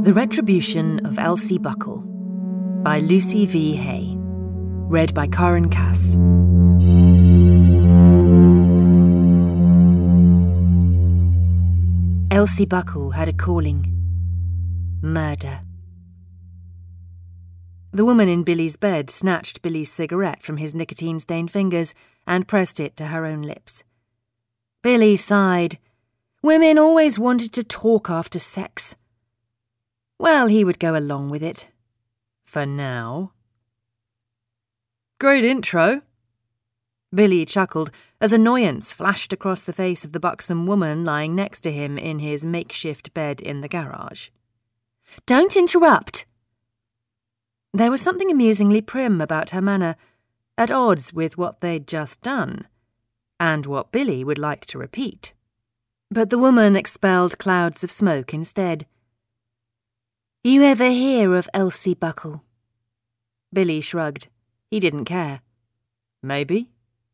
The Retribution of Elsie Buckle by Lucy V. Hay. Read by Karen Cass. Elsie Buckle had a calling. Murder. The woman in Billy's bed snatched Billy's cigarette from his nicotine-stained fingers and pressed it to her own lips. Billy sighed. Women always wanted to talk after sex. Well, he would go along with it. For now. Great intro. Billy chuckled as annoyance flashed across the face of the buxom woman lying next to him in his makeshift bed in the garage. Don't interrupt. There was something amusingly prim about her manner, at odds with what they'd just done, and what Billy would like to repeat. But the woman expelled clouds of smoke instead. You ever hear of Elsie Buckle? Billy shrugged. He didn't care. Maybe.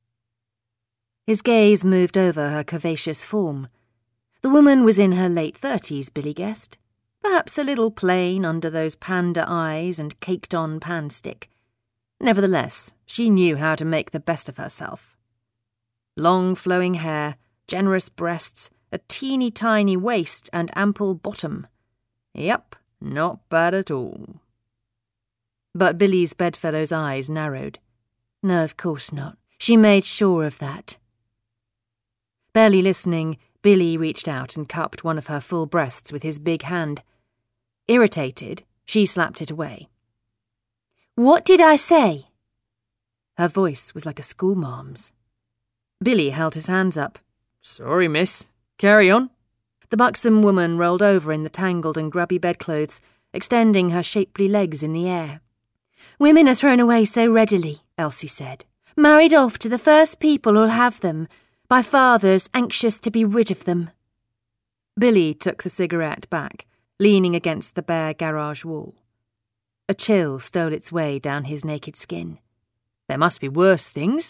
His gaze moved over her curvaceous form. The woman was in her late 30s, Billy guessed. Perhaps a little plain under those panda eyes and caked-on pan stick. Nevertheless, she knew how to make the best of herself. Long flowing hair, generous breasts, a teeny-tiny waist and ample bottom. Yep, not bad at all. But Billy's bedfellow's eyes narrowed. No, of course not. She made sure of that. Barely listening, Billy reached out and cupped one of her full breasts with his big hand. Irritated, she slapped it away. What did I say? Her voice was like a schoolmarm's. Billy held his hands up. Sorry, miss. Carry on. The buxom woman rolled over in the tangled and grubby bedclothes, extending her shapely legs in the air. Women are thrown away so readily, Elsie said. Married off to the first people who'll have them, by fathers anxious to be rid of them. Billy took the cigarette back, leaning against the bare garage wall. A chill stole its way down his naked skin. There must be worse things.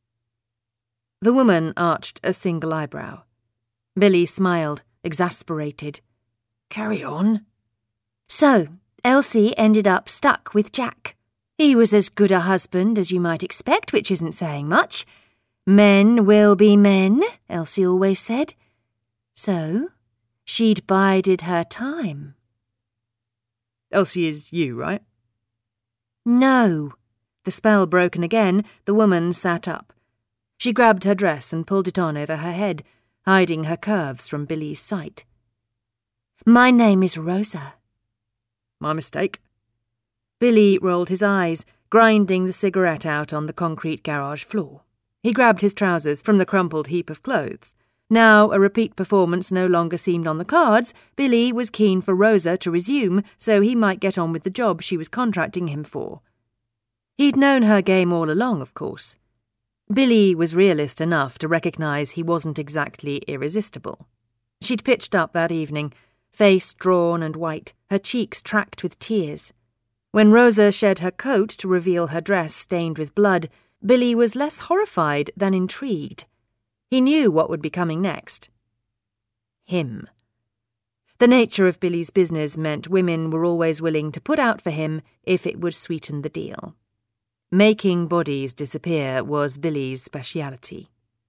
The woman arched a single eyebrow. Billy smiled, exasperated. Carry on. So, Elsie ended up stuck with Jack. He was as good a husband as you might expect, which isn't saying much. Men will be men, Elsie always said. So, she'd bided her time. Elsie is you, right? No. The spell broken again, the woman sat up. She grabbed her dress and pulled it on over her head, hiding her curves from Billy's sight. My name is Rosa. My mistake. Billy rolled his eyes, grinding the cigarette out on the concrete garage floor. He grabbed his trousers from the crumpled heap of clothes. Now a repeat performance no longer seemed on the cards, Billy was keen for Rosa to resume so he might get on with the job she was contracting him for. He'd known her game all along, of course. Billy was realist enough to recognise he wasn't exactly irresistible. She'd pitched up that evening, face drawn and white, her cheeks tracked with tears. When Rosa shed her coat to reveal her dress stained with blood, Billy was less horrified than intrigued. He knew what would be coming next. Him. The nature of Billy's business meant women were always willing to put out for him if it would sweeten the deal. Making bodies disappear was Billy's speciality.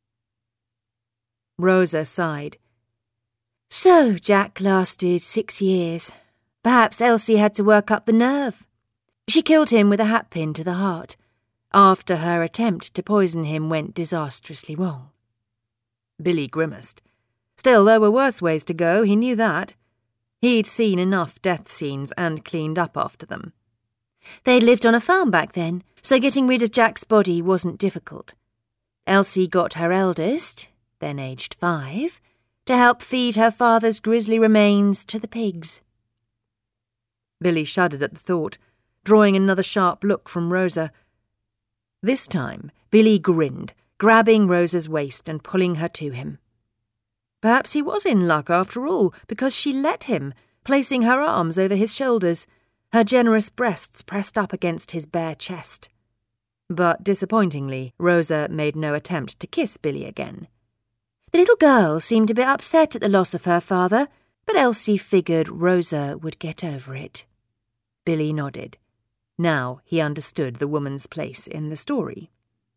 Rosa sighed. So Jack lasted 6 years. Perhaps Elsie had to work up the nerve. She killed him with a hatpin to the heart, after her attempt to poison him went disastrously wrong. Billy grimaced. Still, there were worse ways to go, he knew that. He'd seen enough death scenes and cleaned up after them. They lived on a farm back then, so getting rid of Jack's body wasn't difficult. Elsie got her eldest, then aged 5, to help feed her father's grisly remains to the pigs. Billy shuddered at the thought, drawing another sharp look from Rosa. This time, Billy grinned, grabbing Rosa's waist and pulling her to him. Perhaps he was in luck after all, because she let him, placing her arms over his shoulders, her generous breasts pressed up against his bare chest. But disappointingly, Rosa made no attempt to kiss Billy again. The little girl seemed a bit upset at the loss of her father, but Elsie figured Rosa would get over it. Billy nodded. Now he understood the woman's place in the story.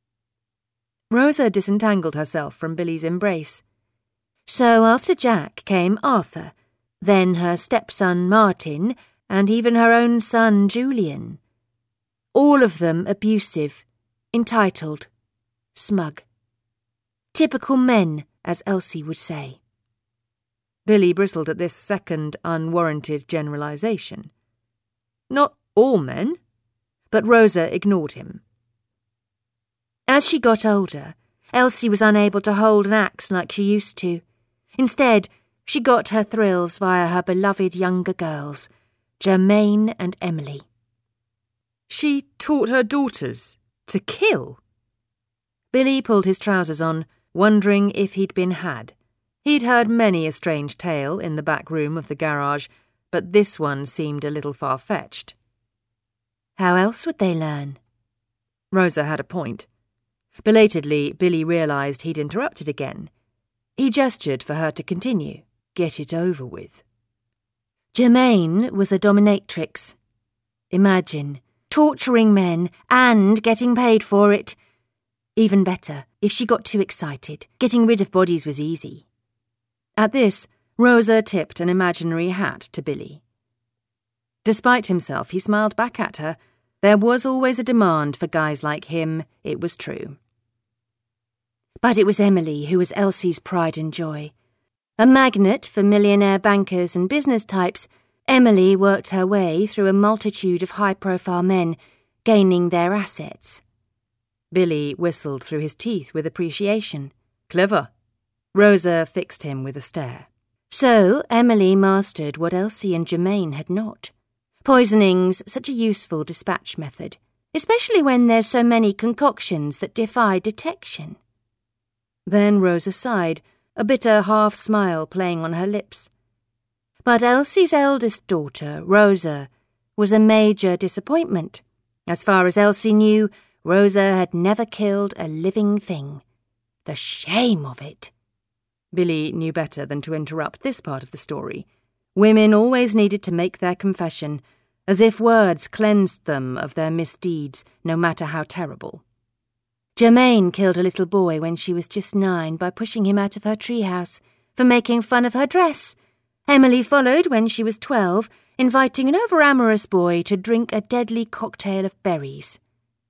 Rosa disentangled herself from Billy's embrace. So after Jack came Arthur, then her stepson Martin, and even her own son Julian. All of them abusive, entitled, smug. Typical men, as Elsie would say. Billy bristled at this second unwarranted generalization. Not all men, but Rosa ignored him. As she got older, Elsie was unable to hold an axe like she used to. Instead, she got her thrills via her beloved younger girls, Germaine and Emily. She taught her daughters to kill? Billy pulled his trousers on, wondering if he'd been had. He'd heard many a strange tale in the back room of the garage, but this one seemed a little far-fetched. How else would they learn? Rosa had a point. Belatedly, Billy realised he'd interrupted again. He gestured for her to continue. Get it over with. Germaine was a dominatrix. Imagine, torturing men and getting paid for it. Even better, if she got too excited, getting rid of bodies was easy. At this, Rosa tipped an imaginary hat to Billy. Despite himself, he smiled back at her. There was always a demand for guys like him, it was true. But it was Emily who was Elsie's pride and joy. A magnet for millionaire bankers and business types, Emily worked her way through a multitude of high-profile men, gaining their assets. Billy whistled through his teeth with appreciation. Clever. Rosa fixed him with a stare. So Emily mastered what Elsie and Germaine had not. Poisoning's such a useful dispatch method, especially when there's so many concoctions that defy detection. Then Rosa sighed, a bitter half-smile playing on her lips. But Elsie's eldest daughter, Rosa, was a major disappointment. As far as Elsie knew, Rosa had never killed a living thing. The shame of it! Billy knew better than to interrupt this part of the story. Women always needed to make their confession, as if words cleansed them of their misdeeds, no matter how terrible. Germaine killed a little boy when she was just 9 by pushing him out of her treehouse for making fun of her dress. Emily followed when she was 12, inviting an over-amorous boy to drink a deadly cocktail of berries.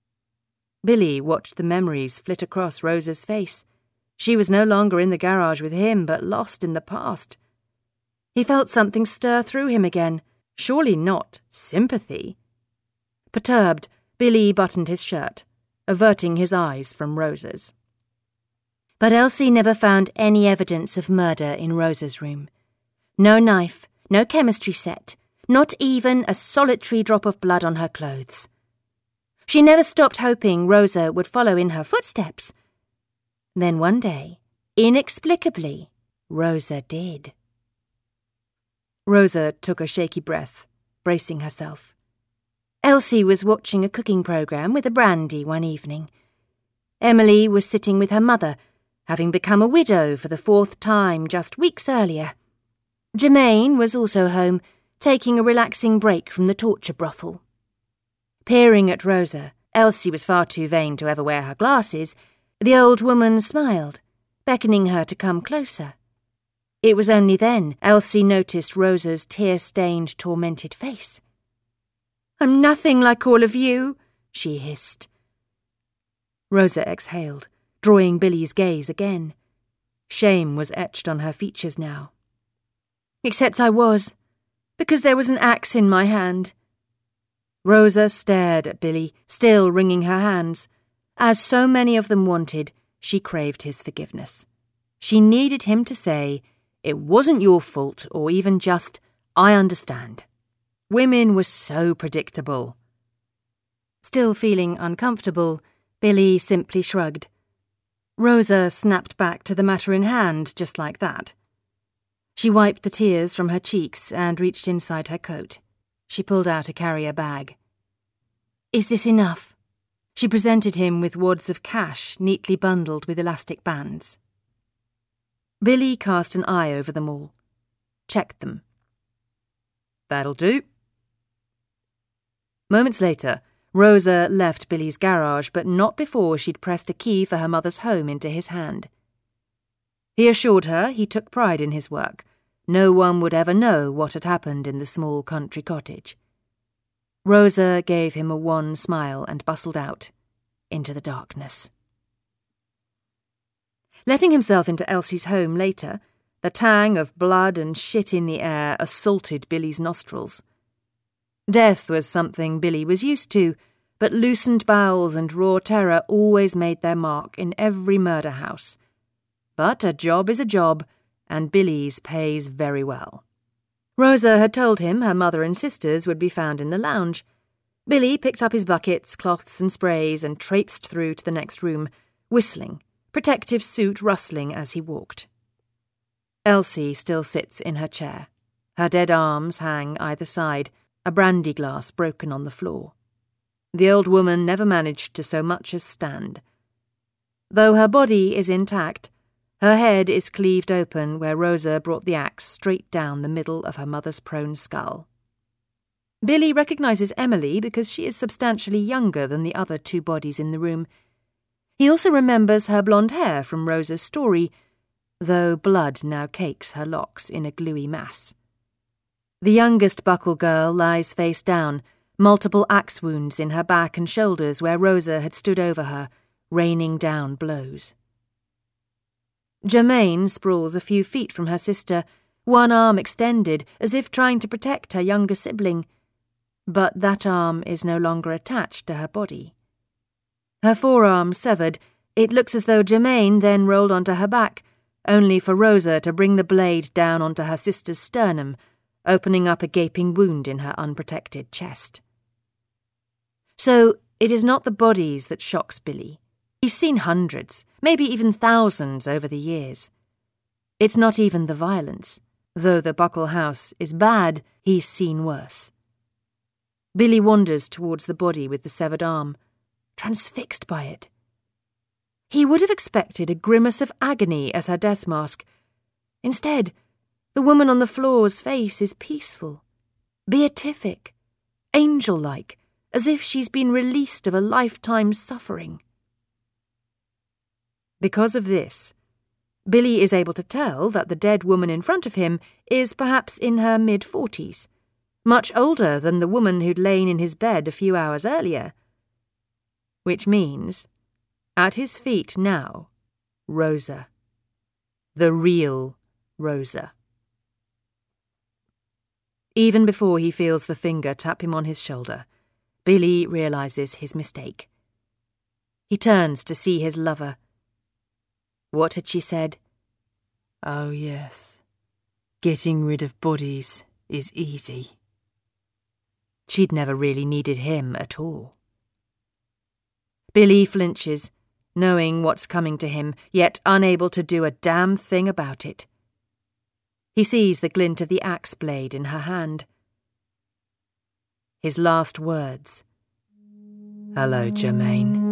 Billy watched the memories flit across Rosa's face. She was no longer in the garage with him, but lost in the past. He felt something stir through him again, surely not sympathy. Perturbed, Billy buttoned his shirt, averting his eyes from Rosa's. But Elsie never found any evidence of murder in Rosa's room. No knife, no chemistry set, not even a solitary drop of blood on her clothes. She never stopped hoping Rosa would follow in her footsteps. Then one day, inexplicably, Rosa did. Rosa took a shaky breath, bracing herself. Elsie was watching a cooking programme with a brandy one evening. Emily was sitting with her mother, having become a widow for the 4th time just weeks earlier. Germaine was also home, taking a relaxing break from the torture brothel. Peering at Rosa, Elsie was far too vain to ever wear her glasses. The old woman smiled, beckoning her to come closer. It was only then Elsie noticed Rosa's tear-stained, tormented face. "I'm nothing like all of you," she hissed. Rosa exhaled, drawing Billy's gaze again. Shame was etched on her features now. "Except I was, because there was an axe in my hand." Rosa stared at Billy, still wringing her hands. As so many of them wanted, she craved his forgiveness. She needed him to say, "It wasn't your fault," or even just, "I understand." Women were so predictable. Still feeling uncomfortable, Billy simply shrugged. Rosa snapped back to the matter in hand just like that. She wiped the tears from her cheeks and reached inside her coat. She pulled out a carrier bag. "Is this enough?" She presented him with wads of cash neatly bundled with elastic bands. Billy cast an eye over them all. checked them. "That'll do." Moments later, Rosa left Billy's garage, but not before she'd pressed a key for her mother's home into his hand. He assured her he took pride in his work. No one would ever know what had happened in the small country cottage. Rosa gave him a wan smile and bustled out into the darkness. Letting himself into Elsie's home later, the tang of blood and shit in the air assaulted Billy's nostrils. Death was something Billy was used to, but loosened bowels and raw terror always made their mark in every murder house. But a job is a job, and Billy's pays very well. Rosa had told him her mother and sisters would be found in the lounge. Billy picked up his buckets, cloths and sprays and traipsed through to the next room, whistling, protective suit rustling as he walked. Elsie still sits in her chair. Her dead arms hang either side, a brandy glass broken on the floor. The old woman never managed to so much as stand. Though her body is intact, her head is cleaved open where Rosa brought the axe straight down the middle of her mother's prone skull. Billy recognises Emily because she is substantially younger than the other two bodies in the room. He also remembers her blonde hair from Rosa's story, though blood now cakes her locks in a gluey mass. The youngest Buckle girl lies face down, multiple axe wounds in her back and shoulders where Rosa had stood over her, raining down blows. Germaine sprawls a few feet from her sister, one arm extended as if trying to protect her younger sibling, but that arm is no longer attached to her body. Her forearm severed, it looks as though Germaine then rolled onto her back, only for Rosa to bring the blade down onto her sister's sternum, opening up a gaping wound in her unprotected chest. So it is not the bodies that shocks Billy. He's seen hundreds, maybe even thousands over the years. It's not even the violence. Though the Buckle house is bad, he's seen worse. Billy wanders towards the body with the severed arm, transfixed by it. He would have expected a grimace of agony as her death mask. Instead, the woman on the floor's face is peaceful, beatific, angel-like, as if she's been released of a lifetime's suffering. Because of this, Billy is able to tell that the dead woman in front of him is perhaps in her mid-40s, much older than the woman who'd lain in his bed a few hours earlier. Which means, at his feet now, Rosa. The real Rosa. Even before he feels the finger tap him on his shoulder, Billy realises his mistake. He turns to see his lover. What had she said? "Oh yes, getting rid of bodies is easy." She'd never really needed him at all. Billy flinches, knowing what's coming to him, yet unable to do a damn thing about it. He sees the glint of the axe blade in her hand. His last words. "Hello, Germaine."